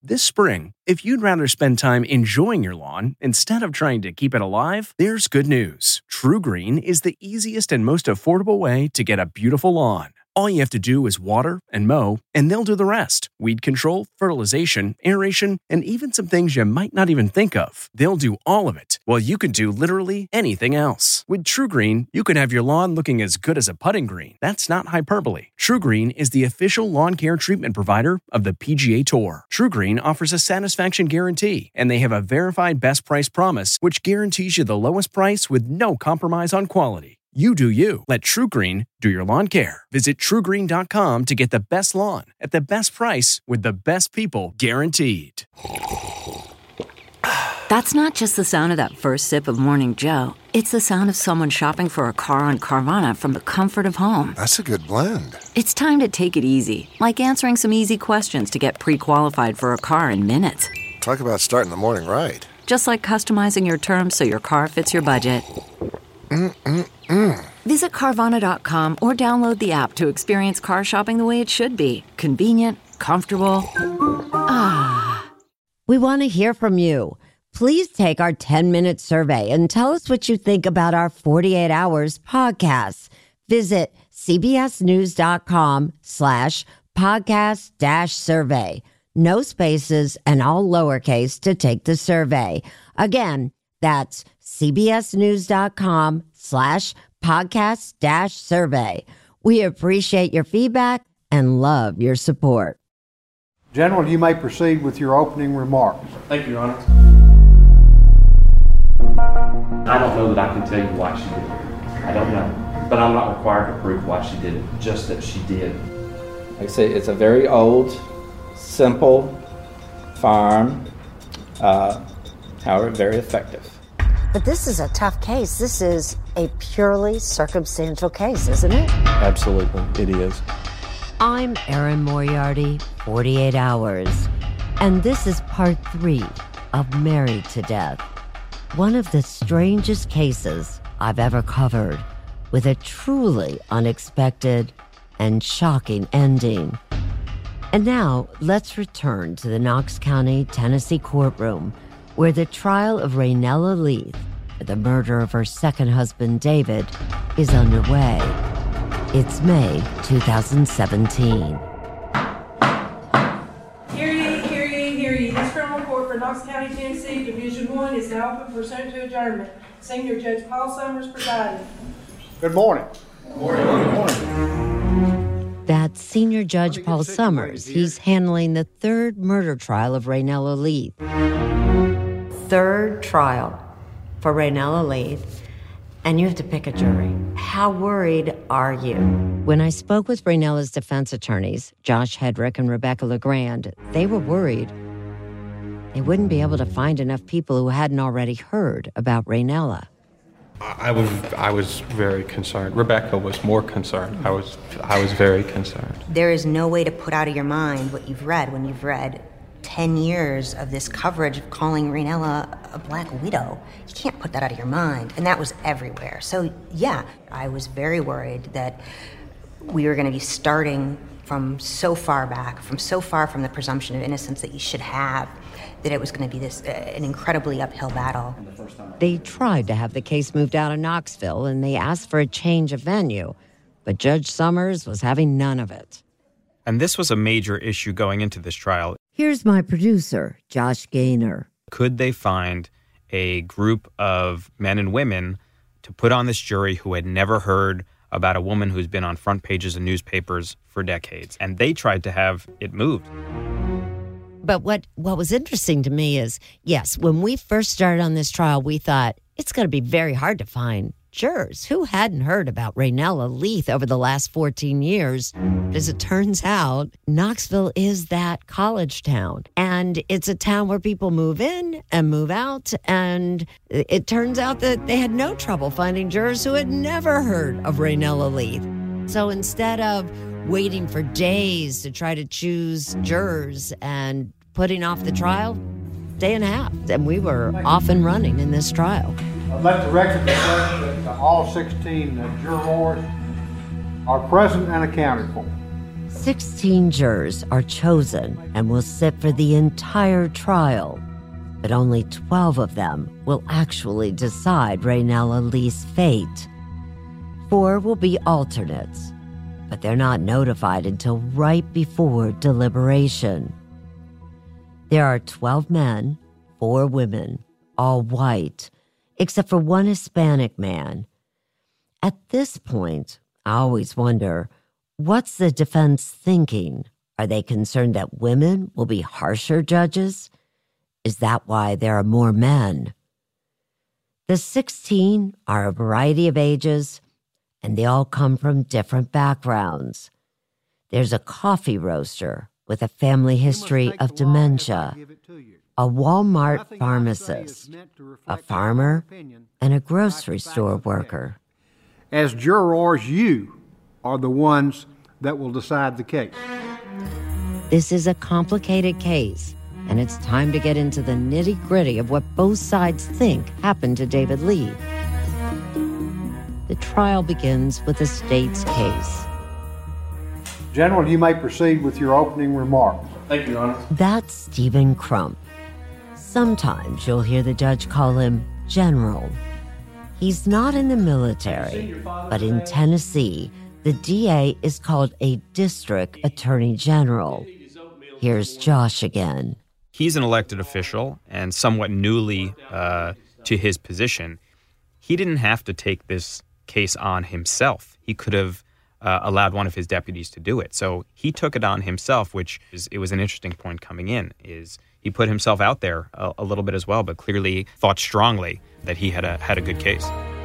This spring, if you'd rather spend time enjoying your lawn instead of trying to keep it alive, there's good news. TruGreen is the easiest and most affordable way to get a beautiful lawn. All you have to do is water and mow, and they'll do the rest. Weed control, fertilization, aeration, and even some things you might not even think of. They'll do all of it, while you can do literally anything else. With TruGreen, you can have your lawn looking as good as a putting green. That's not hyperbole. TruGreen is the official lawn care treatment provider of the PGA Tour. TruGreen offers a satisfaction guarantee, and they have a verified best price promise, which guarantees you the lowest price with no compromise on quality. You do you. Let TruGreen do your lawn care. Visit TruGreen.com to get the best lawn at the best price with the best people guaranteed. That's not just the sound of that first sip of Morning Joe. It's the sound of someone shopping for a car on Carvana from the comfort of home. That's a good blend. It's time to take it easy, like answering some easy questions to get pre-qualified for a car in minutes. Talk about starting the morning right. Just like customizing your terms so your car fits your budget. Visit Carvana.com or download the app to experience car shopping the way it should be. Convenient, comfortable. We want to hear from you. Please take our 10-minute survey and tell us what you think about our 48 Hours podcast. Visit cbsnews.com/podcast-survey. No spaces and all lowercase to take the survey. Again, that's cbsnews.com/podcast-survey. We appreciate your feedback and love your support. General, you may proceed with your opening remarks. Thank you, Your Honor. I don't know that I can tell you why she did it. I don't know. But I'm not required to prove why she did it, just that she did. Like I say, it's a very old, simple farm, however, very effective. But this is a tough case. This is a purely circumstantial case, isn't it? Absolutely, it is. I'm Erin Moriarty, 48 Hours, and this is part 3 of Married to Death. One of the strangest cases I've ever covered, with a truly unexpected and shocking ending. And now, let's return to the Knox County, Tennessee courtroom, where the trial of Raynella Leith for the murder of her second husband, David, is underway. It's May 2017. Hear ye. This criminal court for Knox County, Tennessee, Division 1 is now open pursuant to adjournment. Senior Judge Paul Summers presiding. Good morning. Good morning. That's Senior Judge Paul Summers. He's handling the third murder trial of Raynella Leith. Third trial for Raynella Leith, and you have to pick a jury. How worried are you? When I spoke with Raynella's defense attorneys, Josh Hedrick and Rebecca LeGrand, they were worried they wouldn't be able to find enough people who hadn't already heard about Raynella. I was very concerned. Rebecca was more concerned. I was very concerned. There is no way to put out of your mind what you've read when you've read 10 years of this coverage of calling Raynella a black widow. You can't put that out of your mind. And that was everywhere. So, yeah, I was very worried that we were going to be starting from so far back, from so far from the presumption of innocence that you should have, that it was going to be this an incredibly uphill battle. They tried to have the case moved out of Knoxville, and they asked for a change of venue. But Judge Summers was having none of it. And this was a major issue going into this trial. Here's my producer, Josh Gaynor. Could they find a group of men and women to put on this jury who had never heard about a woman who's been on front pages of newspapers for decades? And they tried to have it moved. But what was interesting to me is, yes, when we first started on this trial, we thought it's going to be very hard to find jurors who hadn't heard about Raynella Leith over the last 14 years. But as it turns out, Knoxville is that college town. And it's a town where people move in and move out. And it turns out that they had no trouble finding jurors who had never heard of Raynella Leith. So instead of waiting for days to try to choose jurors and putting off the trial, day and a half. And we were off and running in this trial. Let the record reflect that all 16 jurors are present and accounted for. 16 jurors are chosen and will sit for the entire trial, but only 12 of them will actually decide Raynella Lee's fate. 4 will be alternates, but they're not notified until right before deliberation. There are 12 men, 4 women, all white, except for 1 Hispanic man. At this point, I always wonder, what's the defense thinking? Are they concerned that women will be harsher judges? Is that why there are more men? The 16 are a variety of ages, and they all come from different backgrounds. There's a coffee roaster with a family history of dementia, a Walmart pharmacist, a farmer, and a grocery store worker. As jurors, you are the ones that will decide the case. This is a complicated case, and it's time to get into the nitty-gritty of what both sides think happened to David Lee. The trial begins with the state's case. General, you may proceed with your opening remarks. Thank you, Your Honor. That's Stephen Crump. Sometimes you'll hear the judge call him General. He's not in the military, but in Tennessee, the DA is called a district attorney general. Here's Josh again. He's an elected official and somewhat newly to his position. He didn't have to take this case on himself. He could have allowed one of his deputies to do it. So he took it on himself, it was an interesting point coming in, is he put himself out there a little bit as well, but clearly thought strongly that he had a good case.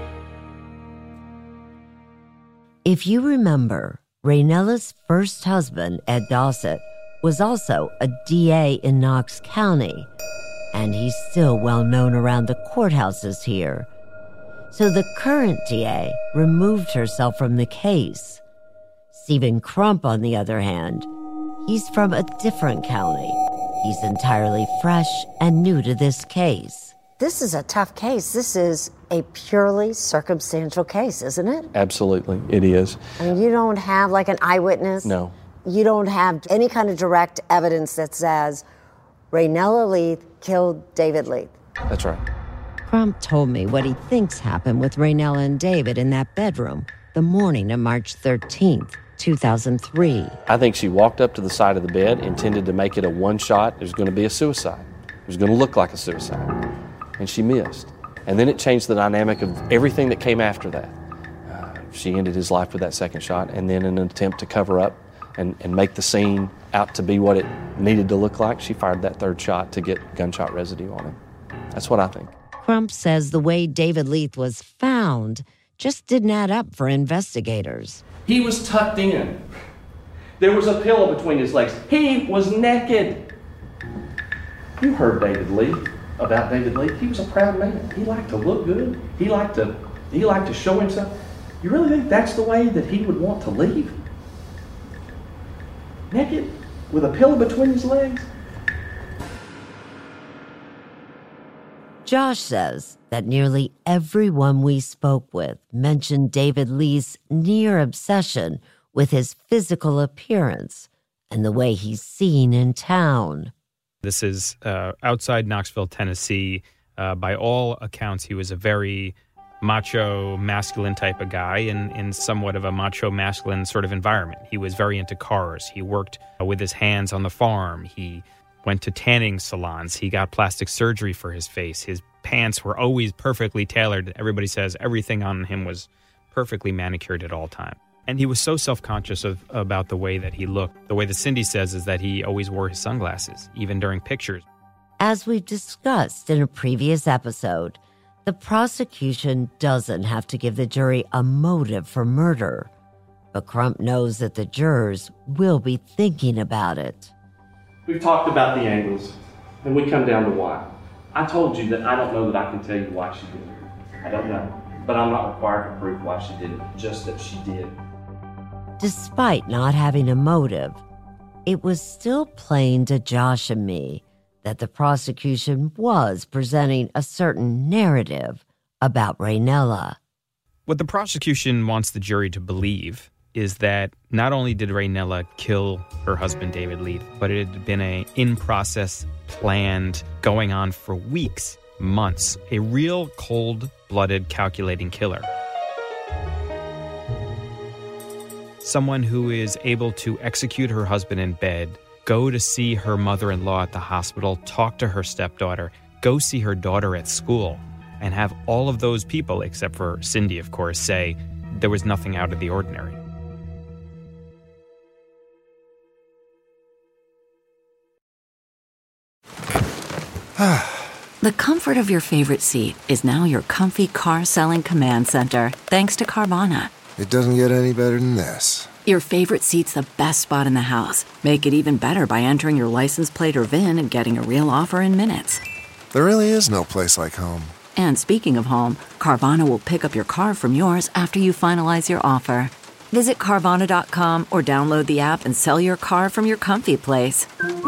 If you remember, Raynella's first husband, Ed Dossett, was also a DA in Knox County, and he's still well known around the courthouses here. So the current DA removed herself from the case. Stephen Crump, on the other hand, he's from a different county. He's entirely fresh and new to this case. This is a tough case. This is a purely circumstantial case, isn't it? Absolutely, it is. I mean, you don't have like an eyewitness. No. You don't have any kind of direct evidence that says Raynella Leith killed David Leith. That's right. Crump told me what he thinks happened with Raynella and David in that bedroom the morning of March 13th, 2003. I think she walked up to the side of the bed, intended to make it a one-shot. There's going to be a suicide. It was going to look like a suicide. And she missed. And then it changed the dynamic of everything that came after that. She ended his life with that second shot, and then in an attempt to cover up and make the scene out to be what it needed to look like, she fired that third shot to get gunshot residue on him. That's what I think. Crump says the way David Leith was found just didn't add up for investigators. He was tucked in. There was a pillow between his legs. He was naked. You heard about David Leith. He was a proud man. He liked to look good. He liked to show himself. You really think that's the way that he would want to leave? Naked, with a pillow between his legs? Josh says that nearly everyone we spoke with mentioned David Lee's near obsession with his physical appearance and the way he's seen in town. This is outside Knoxville, Tennessee. By all accounts, he was a very macho, masculine type of guy in somewhat of a macho, masculine sort of environment. He was very into cars. He worked with his hands on the farm. He went to tanning salons. He got plastic surgery for his face. His pants were always perfectly tailored. Everybody says everything on him was perfectly manicured at all times. And he was so self-conscious about the way that he looked. The way that Cindy says is that he always wore his sunglasses, even during pictures. As we've discussed in a previous episode, the prosecution doesn't have to give the jury a motive for murder. But Crump knows that the jurors will be thinking about it. We've talked about the angles, and we come down to why. I told you that I don't know that I can tell you why she did it. I don't know. But I'm not required to prove why she did it, just that she did. Despite not having a motive, it was still plain to Josh and me that the prosecution was presenting a certain narrative about Raynella. What the prosecution wants the jury to believe is that not only did Raynella kill her husband, David Leith, but it had been a in-process, planned, going on for weeks, months. A real cold-blooded, calculating killer. Someone who is able to execute her husband in bed, go to see her mother-in-law at the hospital, talk to her stepdaughter, go see her daughter at school, and have all of those people, except for Cindy, of course, say there was nothing out of the ordinary. The comfort of your favorite seat is now your comfy car-selling command center, thanks to Carvana. It doesn't get any better than this. Your favorite seat's the best spot in the house. Make it even better by entering your license plate or VIN and getting a real offer in minutes. There really is no place like home. And speaking of home, Carvana will pick up your car from yours after you finalize your offer. Visit Carvana.com or download the app and sell your car from your comfy place.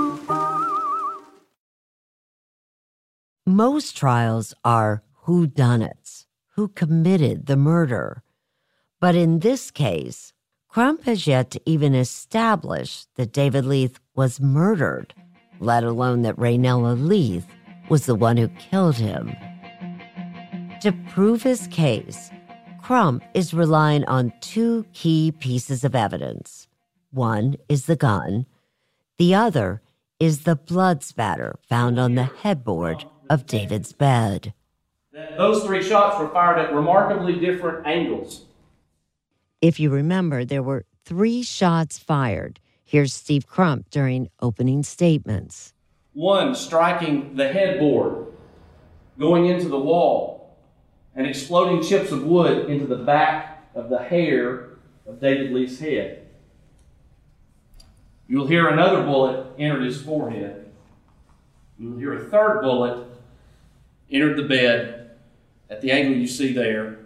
Most trials are whodunits, who committed the murder. But in this case, Crump has yet to even establish that David Leith was murdered, let alone that Raynella Leith was the one who killed him. To prove his case, Crump is relying on two key pieces of evidence. One is the gun. The other is the blood spatter found on the headboard of David's bed. Those 3 shots were fired at remarkably different angles. If you remember, there were 3 shots fired. Here's Steve Crump during opening statements. 1 striking the headboard, going into the wall, and exploding chips of wood into the back of the hair of David Leith's head. You'll hear another bullet entered his forehead. You'll hear a third bullet entered the bed at the angle you see there,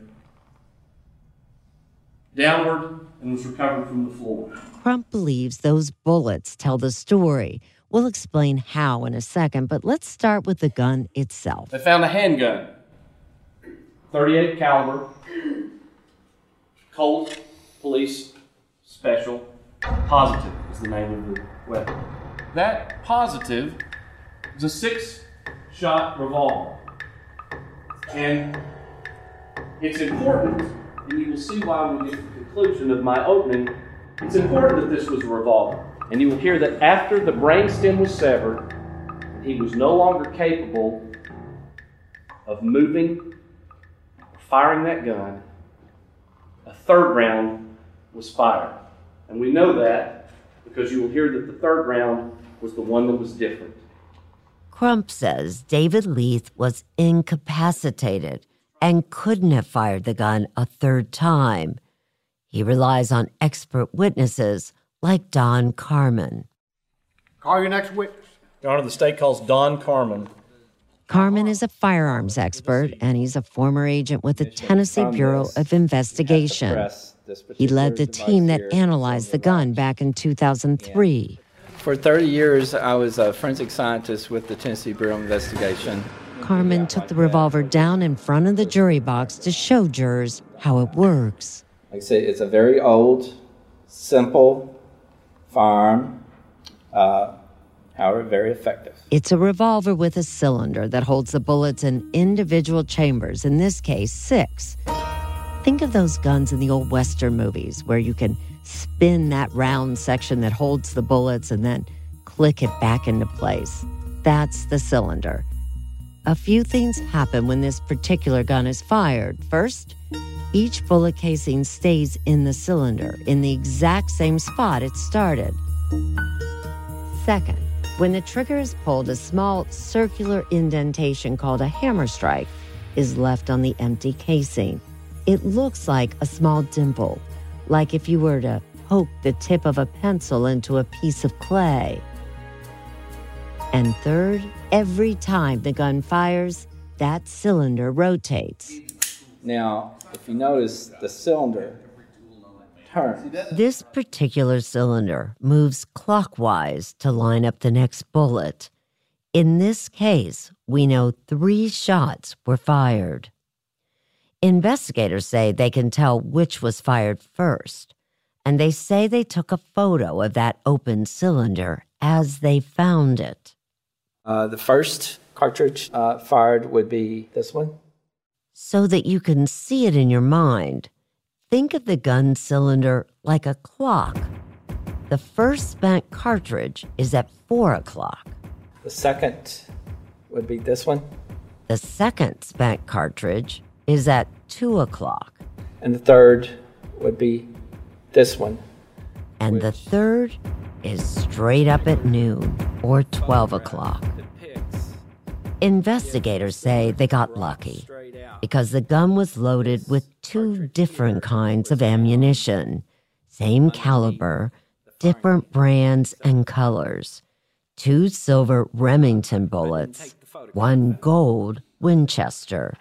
downward, and was recovered from the floor. Crump believes those bullets tell the story. We'll explain how in a second, but let's start with the gun itself. They found a handgun, 38 caliber, Colt Police Special. Positive is the name of the weapon. That positive is a 6-shot revolver. And it's important, and you will see why when we get to the conclusion of my opening, it's important that this was a revolver. And you will hear that after the brainstem was severed, he was no longer capable of moving or firing that gun. A third round was fired. And we know that because you will hear that the third round was the one that was different. Crump says David Leith was incapacitated and couldn't have fired the gun a third time. He relies on expert witnesses like Don Carmen. Call your next witness. Your Honor, the state calls Don Carmen. Carmen is a firearms expert, and he's a former agent with the Tennessee Bureau of Investigation. He led the team that analyzed the gun back in 2003. For 30 years, I was a forensic scientist with the Tennessee Bureau of Investigation. Carmen took the revolver down in front of the jury box to show jurors how it works. Like I say, it's a very old, simple firearm, however, very effective. It's a revolver with a cylinder that holds the bullets in individual chambers, in this case, 6. Think of those guns in the old Western movies where you can spin that round section that holds the bullets and then click it back into place. That's the cylinder. A few things happen when this particular gun is fired. First, each bullet casing stays in the cylinder in the exact same spot it started. Second, when the trigger is pulled, a small circular indentation called a hammer strike is left on the empty casing. It looks like a small dimple, like if you were to poke the tip of a pencil into a piece of clay. And third, every time the gun fires, that cylinder rotates. Now, if you notice, the cylinder turns. This particular cylinder moves clockwise to line up the next bullet. In this case, we know 3 shots were fired. Investigators say they can tell which was fired first. And they say they took a photo of that open cylinder as they found it. The first cartridge fired would be this one. So that you can see it in your mind, think of the gun cylinder like a clock. The first spent cartridge is at 4 o'clock. The second would be this one. The second spent cartridge is at 2 o'clock. And the third would be this one. And the third is straight up at noon or 12 o'clock. Investigators say they got lucky because the gun was loaded with 2 different kinds of ammunition, same caliber, different brands and colors, 2 silver Remington bullets, 1 gold Winchester.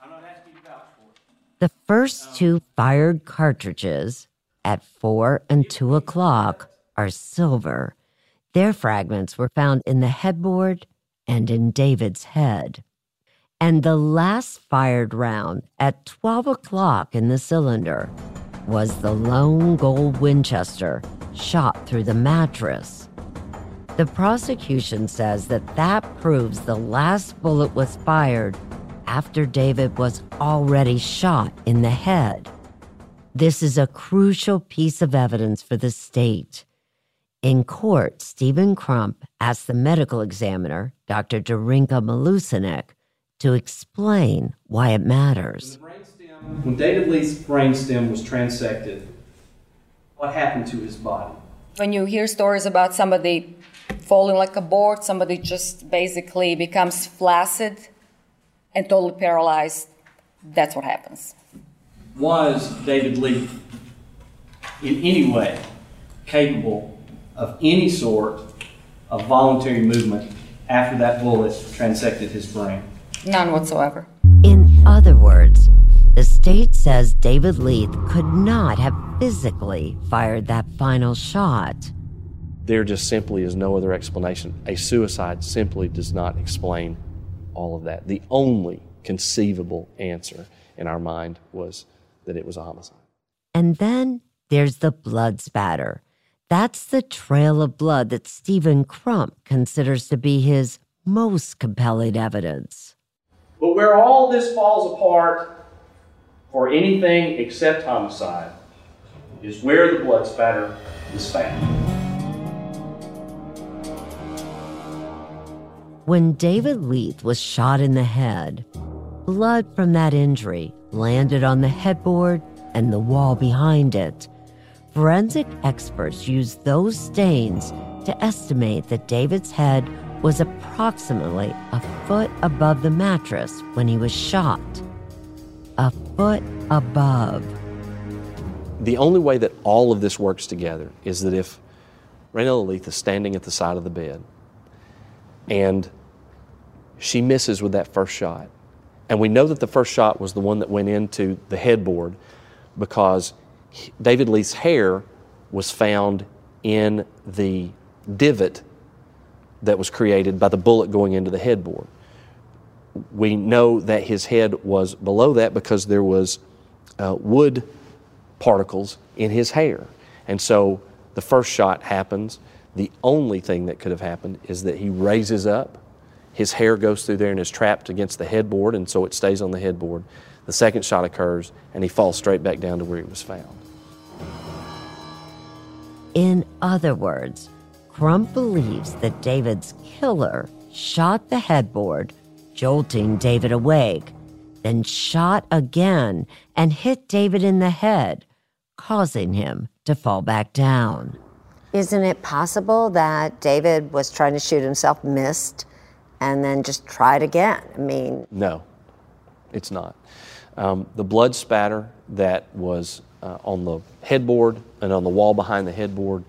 The first 2 fired cartridges at 4 and 2 o'clock are silver. Their fragments were found in the headboard and in David's head. And the last fired round at 12 o'clock in the cylinder was the lone gold Winchester shot through the mattress. The prosecution says that proves the last bullet was fired after David was already shot in the head. This is a crucial piece of evidence for the state. In court, Stephen Crump asked the medical examiner, Dr. Darinka Malusinek, to explain why it matters. When David Leith's brainstem was transected, what happened to his body? When you hear stories about somebody falling like a board, somebody just basically becomes flaccid and totally paralyzed, that's what happens. Was David Leith in any way capable of any sort of voluntary movement after that bullet transected his brain? None whatsoever. In other words, the state says David Leith could not have physically fired that final shot. There just simply is no other explanation. A suicide simply does not explain all of that. The only conceivable answer in our mind was that it was a homicide. And then there's the blood spatter. That's the trail of blood that Stephen Crump considers to be his most compelling evidence. But where all this falls apart for anything except homicide is where the blood spatter is found. When David Leith was shot in the head, blood from that injury landed on the headboard and the wall behind it. Forensic experts used those stains to estimate that David's head was approximately a foot above the mattress when he was shot. A foot above. The only way that all of this works together is that if Raynella Leith is standing at the side of the bed and she misses with that first shot, and we know that the first shot was the one that went into the headboard because David Leith's hair was found in the divot that was created by the bullet going into the headboard. We know that his head was below that because there was wood particles in his hair. And so the first shot happens. The only thing that could have happened is that he raises up, his hair goes through there and is trapped against the headboard, and so it stays on the headboard. The second shot occurs, and he falls straight back down to where he was found. In other words, Crump believes that David's killer shot the headboard, jolting David awake, then shot again and hit David in the head, causing him to fall back down. Isn't it possible that David was trying to shoot himself, missed, and then just tried again? I mean... No, it's not. The blood spatter that was on the headboard and on the wall behind the headboard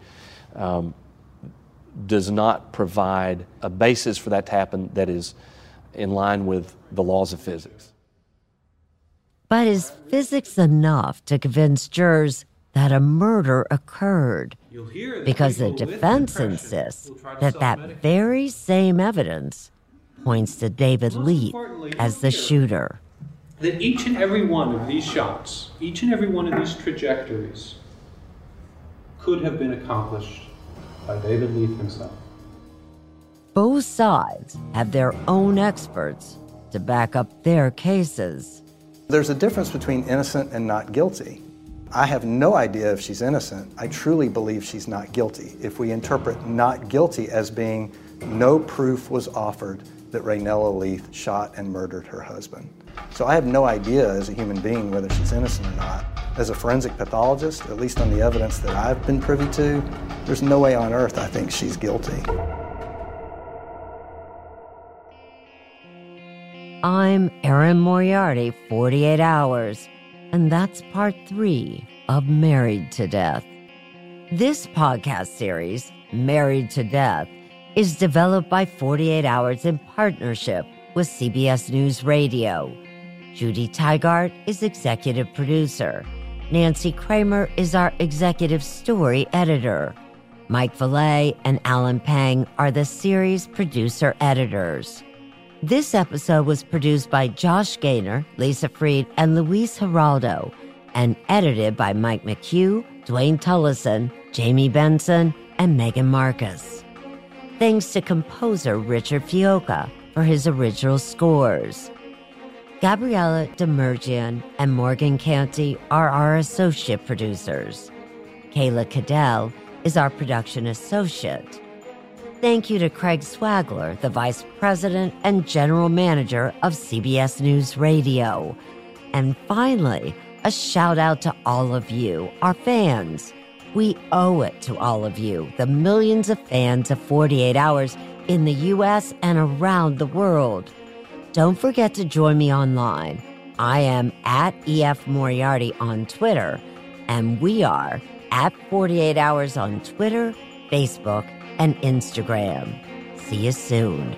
does not provide a basis for that to happen that is in line with the laws of physics. But is physics enough to convince jurors that a murder occurred? Because the defense insists that that very same evidence points to David Leith as the shooter. That each and every one of these shots, each and every one of these trajectories could have been accomplished by David Leith himself. Both sides have their own experts to back up their cases. There's a difference between innocent and not guilty. I have no idea if she's innocent. I truly believe she's not guilty. If we interpret not guilty as being no proof was offered that Raynella Leith shot and murdered her husband. So I have no idea as a human being whether she's innocent or not. As a forensic pathologist, at least on the evidence that I've been privy to, there's no way on earth I think she's guilty. I'm Erin Moriarty, 48 Hours, and that's part 3 of Married to Death. This podcast series, Married to Death, is developed by 48 Hours in partnership with CBS News Radio. Judy Tygart is executive producer. Nancy Kramer is our executive story editor. Mike Valet and Alan Pang are the series producer editors. This episode was produced by Josh Gaynor, Lisa Freed, and Luis Geraldo, and edited by Mike McHugh, Dwayne Tullison, Jamie Benson, and Megan Marcus. Thanks to composer Richard Fioca for his original scores. Gabriella Demergian and Morgan Canty are our associate producers. Kayla Cadell is our production associate. Thank you to Craig Swagler, the Vice President and General Manager of CBS News Radio. And finally, a shout out to all of you, our fans. We owe it to all of you, the millions of fans of 48 Hours in the U.S. and around the world. Don't forget to join me online. I am at EF Moriarty on Twitter, and we are at 48 Hours on Twitter, Facebook, and Instagram. See you soon.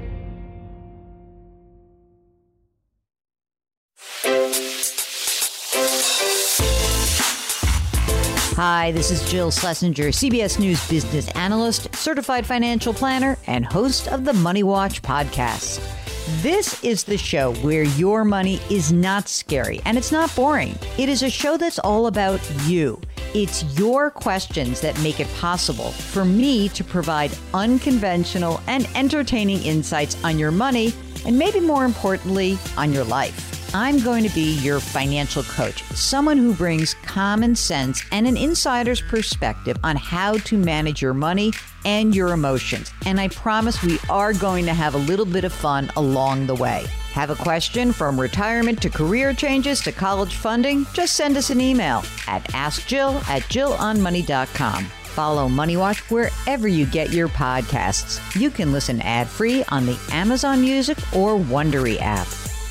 Hi, this is Jill Schlesinger, CBS News business analyst, certified financial planner, and host of the Money Watch podcast. This is the show where your money is not scary and it's not boring. It is a show that's all about you. It's your questions that make it possible for me to provide unconventional and entertaining insights on your money and maybe more importantly, on your life. I'm going to be your financial coach, someone who brings common sense and an insider's perspective on how to manage your money and your emotions. And I promise we are going to have a little bit of fun along the way. Have a question from retirement to career changes to college funding? Just send us an email at askjill@jillonmoney.com. Follow Money Watch wherever you get your podcasts. You can listen ad-free on the Amazon Music or Wondery app.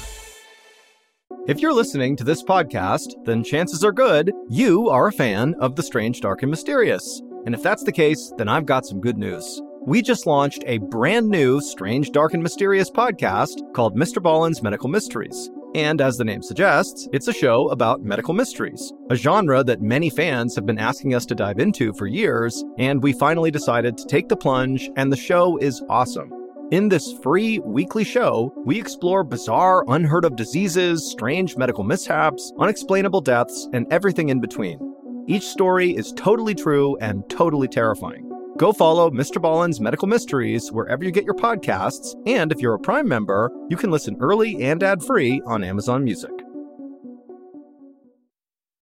If you're listening to this podcast, then chances are good you are a fan of The Strange, Dark, and Mysterious. And if that's the case, then I've got some good news. We just launched a brand new Strange, Dark, and Mysterious podcast called Mr. Ballen's Medical Mysteries. And as the name suggests, it's a show about medical mysteries, a genre that many fans have been asking us to dive into for years, and we finally decided to take the plunge, and the show is awesome. In this free weekly show, we explore bizarre, unheard of diseases, strange medical mishaps, unexplainable deaths, and everything in between. Each story is totally true and totally terrifying. Go follow Mr. Ballen's Medical Mysteries wherever you get your podcasts, and if you're a Prime member, you can listen early and ad-free on Amazon Music.